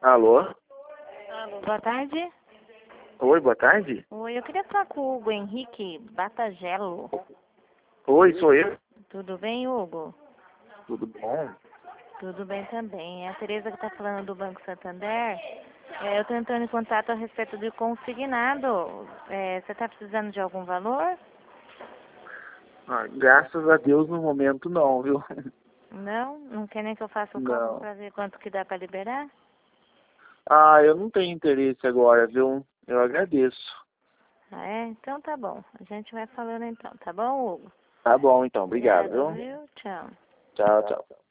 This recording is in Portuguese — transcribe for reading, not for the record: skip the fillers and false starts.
Alô? Alô, boa tarde. Oi, boa tarde. Oi, eu queria falar com o Hugo Henrique Batagelo. Oi, sou eu. Tudo bem, Hugo? Tudo bom? Tudo bem também. É a Tereza que está falando do Banco Santander. Eu estou entrando em contato a respeito do consignado. Você está precisando de algum valor? Ah, graças a Deus no momento não, viu? Não? Não quer nem que eu faça o cálculo Não. para ver quanto que dá para liberar? Ah, eu não tenho interesse agora, viu? Eu agradeço. Ah, é? Então tá bom. A gente vai falando então, tá bom, Hugo? Tá bom, então. Obrigado, Obrigada, viu? viu? Tchau. Tchau, tchau.